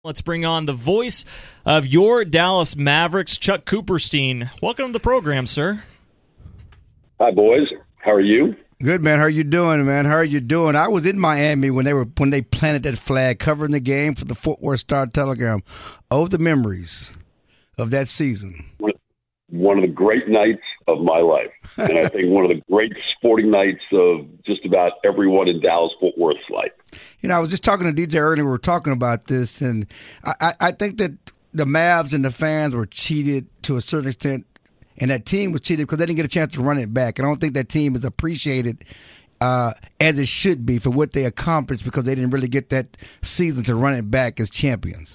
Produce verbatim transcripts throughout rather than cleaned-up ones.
Let's bring on the voice of your Dallas Mavericks, Chuck Cooperstein. Welcome to the program, sir. Hi, boys. How are you? Good, man. How are you doing, man? How are you doing? I was in Miami when they were when they planted that flag covering the game for the Fort Worth Star-Telegram. Oh, the memories of that season. One of the great nights of my life, and I think one of the great sporting nights of just about everyone in Dallas-Fort Worth's life. You know, I was just talking to D J earlier. We were talking about this, and I, I, I think that the Mavs and the fans were cheated to a certain extent, and that team was cheated because they didn't get a chance to run it back. And I don't think that team is appreciated uh, as it should be for what they accomplished because they didn't really get that season to run it back as champions.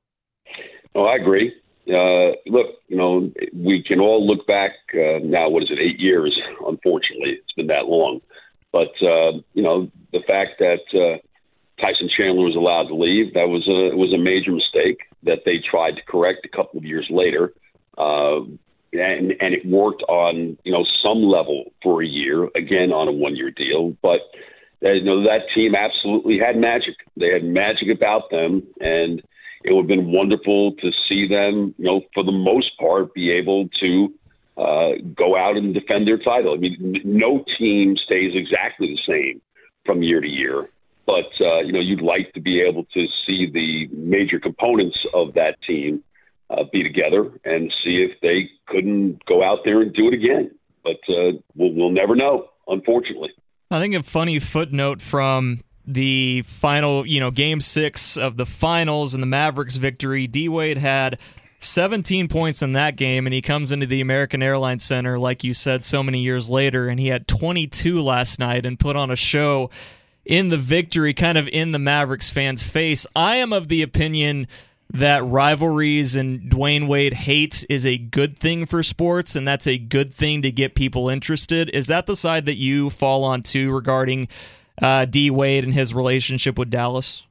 Oh, I agree. Uh, look, you know, we can all look back uh, now, what is it, eight years, unfortunately. It's been that long. But, uh, you know, the fact that uh, Tyson Chandler was allowed to leave, that was a, was a major mistake that they tried to correct a couple of years later. Uh, and, and it worked on, you know, some level for a year, again, on a one-year deal. But, uh, you know, that team absolutely had magic. They had magic about them, and it would have been wonderful to see them, you know, for the most part, be able to uh, go out and defend their title. I mean, no team stays exactly the same from year to year. But, uh, you know, you'd like to be able to see the major components of that team uh, be together and see if they couldn't go out there and do it again. But uh, we'll, we'll never know, unfortunately. I think a funny footnote from the final, you know, game six of the finals and the Mavericks victory, D-Wade had seventeen points in that game, and he comes into the American Airlines Center, like you said, so many years later, and he had twenty-two last night and put on a show in the victory, kind of in the Mavericks fans' face. I am of the opinion that rivalries and Dwayne Wade hate is a good thing for sports, and that's a good thing to get people interested. Is that the side that you fall on too regarding Uh, D. Wade and his relationship with Dallas?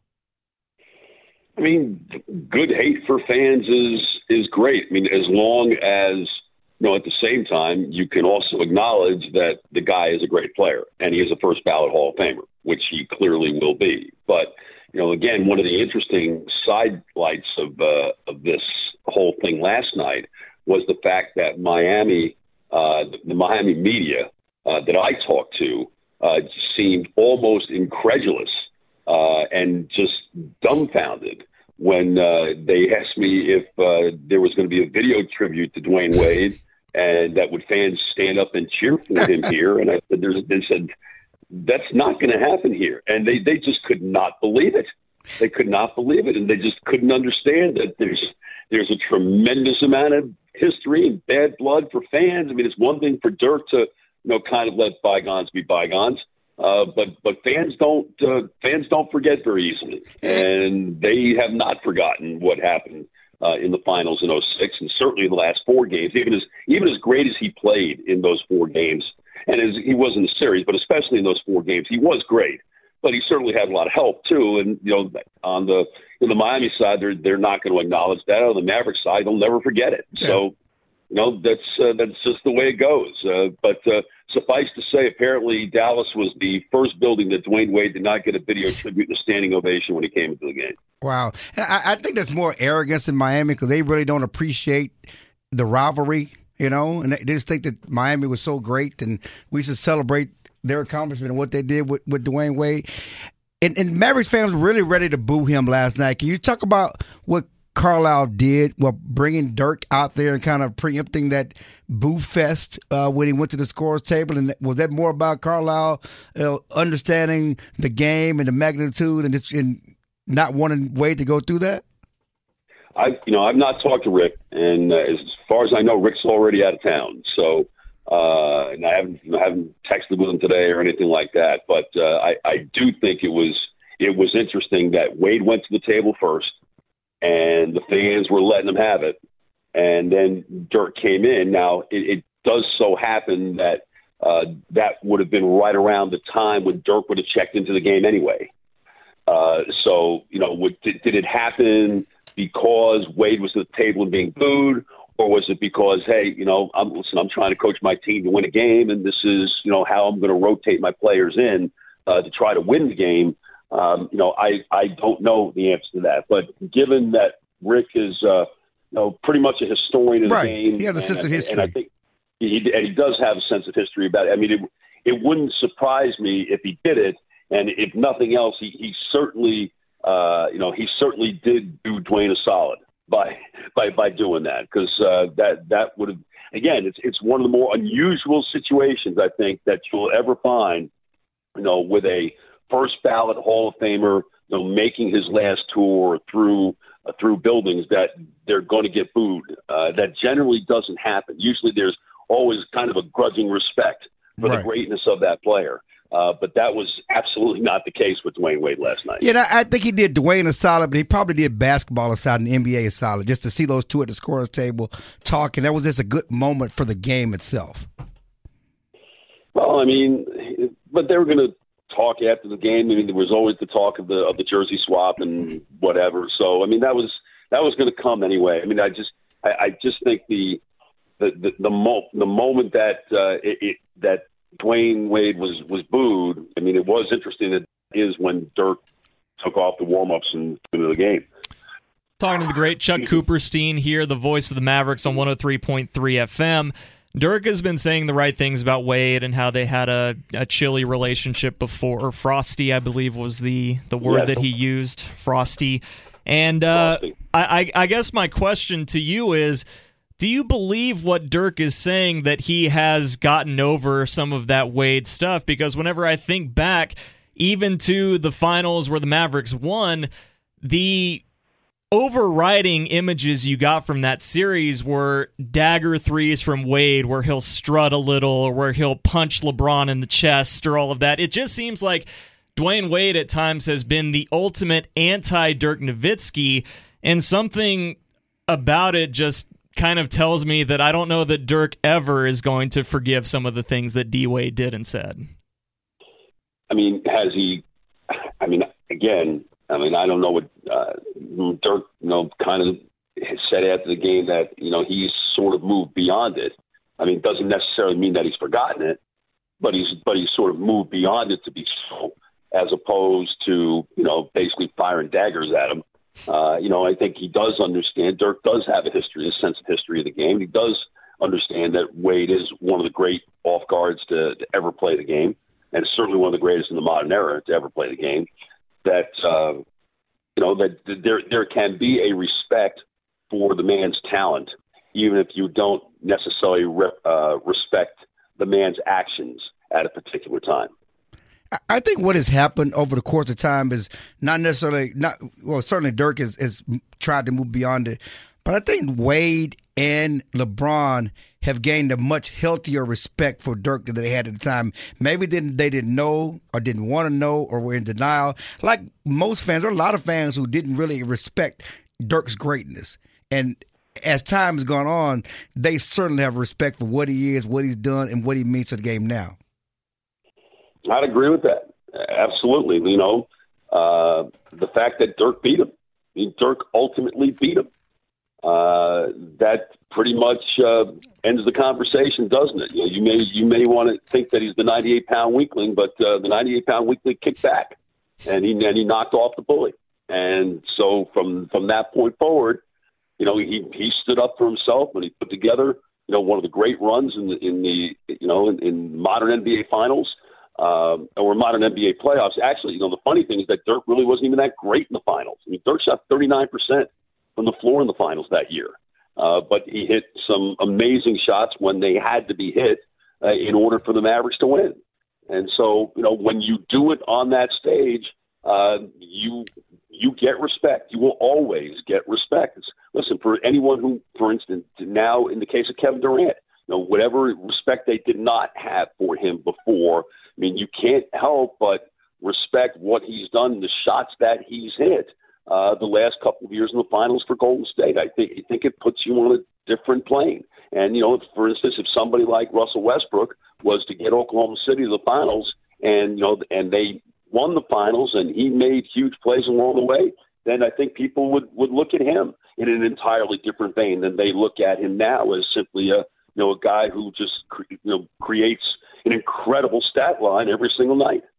I mean, good hate for fans is is great. I mean, as long as, you know, at the same time, you can also acknowledge that the guy is a great player and he is a first ballot Hall of Famer, which he clearly will be. But, you know, again, one of the interesting sidelights of uh, of this whole thing last night was the fact that Miami, uh, the Miami media uh, that I talked to, Uh, seemed almost incredulous uh, and just dumbfounded when uh, they asked me if uh, there was going to be a video tribute to Dwayne Wade and that would fans stand up and cheer for him here. And I said, there's, they said, that's not going to happen here. And they, they just could not believe it. They could not believe it. And they just couldn't understand that there's, there's a tremendous amount of history and bad blood for fans. I mean, it's one thing for Dirk to, you know, kind of let bygones be bygones. Uh, but but fans don't uh, fans don't forget very easily, and they have not forgotten what happened uh, in the finals in oh six, and certainly in the last four games. Even as even as great as he played in those four games, and as he was in the series, but especially in those four games, he was great. But he certainly had a lot of help too. And you know, on the in the Miami side, they're they're not going to acknowledge that. On the Mavericks side, they'll never forget it. Yeah. So. You know, that's uh, that's just the way it goes. Uh, but uh, suffice to say, apparently Dallas was the first building that Dwayne Wade did not get a video tribute and a standing ovation when he came into the game. Wow. I, I think that's more arrogance in Miami because they really don't appreciate the rivalry, you know, and they just think that Miami was so great and we should celebrate their accomplishment and what they did with, with Dwayne Wade. And, and Mavericks fans were really ready to boo him last night. Can you talk about what Carlisle did, well, bringing Dirk out there and kind of preempting that boo fest uh, when he went to the scorer's table? And was that more about Carlisle uh, understanding the game and the magnitude and, just, and not wanting Wade to go through that? I, you know, I've not talked to Rick, and uh, as far as I know, Rick's already out of town. So, uh, and I haven't, I haven't texted with him today or anything like that. But uh, I, I do think it was, it was interesting that Wade went to the table first, and the fans were letting him have it. And then Dirk came in. Now, it, it does so happen that uh, that would have been right around the time when Dirk would have checked into the game anyway. Uh, so, you know, would, did, did it happen because Wade was at the table and being booed? Or was it because, hey, you know, I'm listen, I'm trying to coach my team to win a game, and this is, you know, how I'm going to rotate my players in uh, to try to win the game? Um, you know, I, I don't know the answer to that. But given that Rick is, uh, you know, pretty much a historian of the right. game. He has a and, sense of history. And I think he, and he does have a sense of history about it. I mean, it, it wouldn't surprise me if he did it. And if nothing else, he, he certainly, uh, you know, he certainly did do Dwayne a solid by by, by doing that. Because uh, that, that would have, again, it's it's one of the more unusual situations, I think, that you'll ever find, you know, with a first ballot Hall of Famer, you know, making his last tour through uh, through buildings that they're going to get booed. Uh, that generally doesn't happen. Usually there's always kind of a grudging respect for right. the greatness of that player. Uh, but that was absolutely not the case with Dwayne Wade last night. Yeah, I think he did Dwayne a solid, but he probably did basketball aside and the N B A a solid. Just to see those two at the scorer's table talking, that was just a good moment for the game itself. Well, I mean, but they were going to talk after the game. I mean, there was always the talk of the of the jersey swap and whatever. So, I mean, that was that was going to come anyway. I mean, I just I, I just think the the the the, mo- the moment that uh, it, it, that Dwayne Wade was was booed. I mean, it was interesting. That is when Dirk took off the warm ups and into the game. Talking to the great Chuck Cooperstein here, the voice of the Mavericks on one oh three point three F M. Dirk has been saying the right things about Wade and how they had a, a chilly relationship before, or frosty, I believe was the, the word yeah, that he used, frosty. And uh, frosty. I, I guess my question to you is, do you believe what Dirk is saying, that he has gotten over some of that Wade stuff? Because whenever I think back, even to the finals where the Mavericks won, the overriding images you got from that series were dagger threes from Wade where he'll strut a little or where he'll punch LeBron in the chest or all of that. It just seems like Dwayne Wade at times has been the ultimate anti-Dirk Nowitzki, and something about it just kind of tells me that I don't know that Dirk ever is going to forgive some of the things that D. Wade did and said. I mean, has he, I mean, again, I mean, I don't know what uh, Dirk, you know, kind of said after the game that, you know, he's sort of moved beyond it. I mean, it doesn't necessarily mean that he's forgotten it, but he's but he's sort of moved beyond it to be so, as opposed to, you know, basically firing daggers at him. Uh, you know, I think he does understand. Dirk does have a history, a sense of history of the game. He does understand that Wade is one of the great off guards to, to ever play the game, and certainly one of the greatest in the modern era to ever play the game. That uh, you know that there there can be a respect for the man's talent, even if you don't necessarily re- uh, respect the man's actions at a particular time. I think what has happened over the course of time is not necessarily not well. Certainly, Dirk has, has tried to move beyond it, but I think Wade and LeBron have gained a much healthier respect for Dirk than they had at the time. Maybe didn't they didn't know or didn't want to know or were in denial. Like most fans, there are a lot of fans who didn't really respect Dirk's greatness. And as time has gone on, they certainly have respect for what he is, what he's done, and what he means to the game now. I'd agree with that. Absolutely. You know, uh, the fact that Dirk beat him, I mean, Dirk ultimately beat him. Uh, that pretty much uh, ends the conversation, doesn't it? You know, you may you may want to think that he's the ninety-eight pound weakling, but uh, the ninety-eight pound weakling kicked back, and he and he knocked off the bully. And so from from that point forward, you know, he he stood up for himself and he put together, you know, one of the great runs in the in the you know in, in modern N B A finals. Um, or modern N B A playoffs. Actually, you know, the funny thing is that Dirk really wasn't even that great in the finals. I mean, Dirk shot thirty-nine percent from the floor in the finals that year. Uh, but he hit some amazing shots when they had to be hit uh, in order for the Mavericks to win. And so, you know, when you do it on that stage, uh, you you get respect. You will always get respect. It's, listen, for anyone who, for instance, now in the case of Kevin Durant, you know, whatever respect they did not have for him before, I mean, you can't help but respect what he's done, the shots that he's hit uh, the last couple of years in the finals for Golden State. I think I think it puts you on a different plane. And, you know, if, for instance, if somebody like Russell Westbrook was to get Oklahoma City to the finals and, you know, and they won the finals and he made huge plays along the way, then I think people would, would look at him in an entirely different vein than they look at him now as simply a, you know, a guy who just, you know, creates an incredible stat line every single night.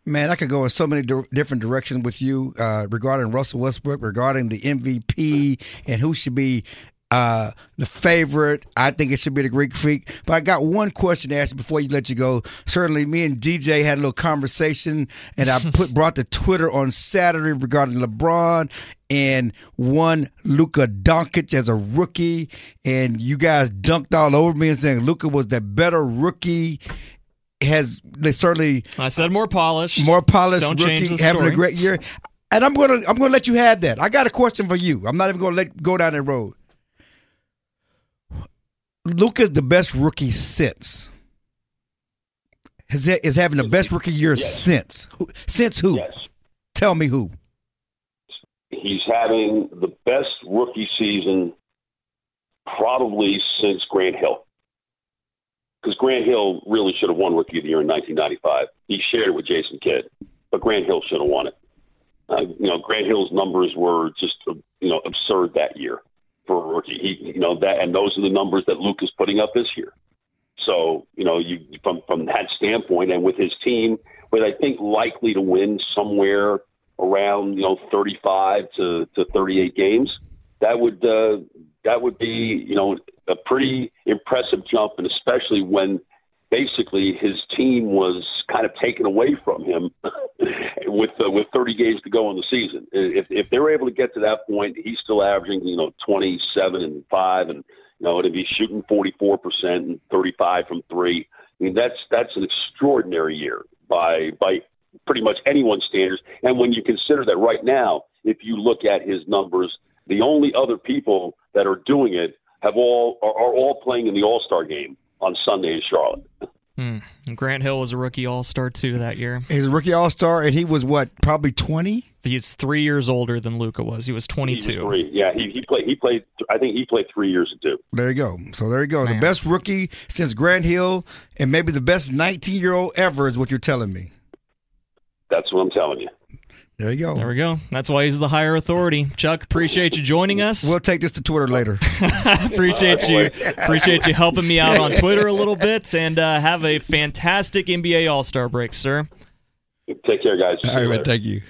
Man, I could go in so many di- different directions with you uh, regarding Russell Westbrook, regarding the M V P, and who should be uh, the favorite. I think it should be the Greek Freak. But I got one question to ask you before you let you go. Certainly, me and D J had a little conversation, and I put brought the Twitter on Saturday regarding LeBron and one Luka Doncic as a rookie, and you guys dunked all over me and saying Luka was the better rookie. Has they certainly I said more polished, more polished Don't rookie change the having story. a great year, and I'm gonna I'm gonna let you have that. I got a question for you. I'm not even gonna let go down that road. Luka's the best rookie since has is having the best rookie year Yes. since Who- since who? Yes. Tell me who. He's having the best rookie season probably since Grant Hill. Because Grant Hill really should have won Rookie of the Year in nineteen ninety-five. He shared it with Jason Kidd, but Grant Hill should have won it. Uh, you know, Grant Hill's numbers were just uh, you know absurd that year for a rookie. He, you know, that and those are the numbers that Luke is putting up this year. So you know, you from from that standpoint, and with his team, with I think likely to win somewhere around you know thirty-five to, to thirty-eight games, that would uh, that would be you know a pretty impressive jump, and especially when basically his team was kind of taken away from him with uh, with thirty games to go in the season. If if they're able to get to that point, he's still averaging you know twenty-seven and five, and you know to be shooting forty-four percent and thirty-five from three. I mean that's that's an extraordinary year by by pretty much anyone's standards. And when you consider that right now, if you look at his numbers, the only other people that are doing it have all are, are all playing in the All-Star game on Sunday in Charlotte. Hmm. And Grant Hill was a rookie All-Star too that year. He's a rookie All-Star, and he was what, probably twenty? He's three years older than Luka was. He was twenty-two. He was three. Yeah, he, he played. He played. I think he played three years too. There you go. So there you go. Man. The best rookie since Grant Hill, and maybe the best nineteen-year-old ever is what you're telling me. That's what I'm telling you. There you go. There we go. That's why he's the higher authority. Chuck, appreciate you joining us. We'll take this to Twitter later. appreciate you. Appreciate you helping me out on Twitter a little bit, and uh, have a fantastic N B A All-Star break, sir. Take care, guys. See All right, you man. later. Thank you.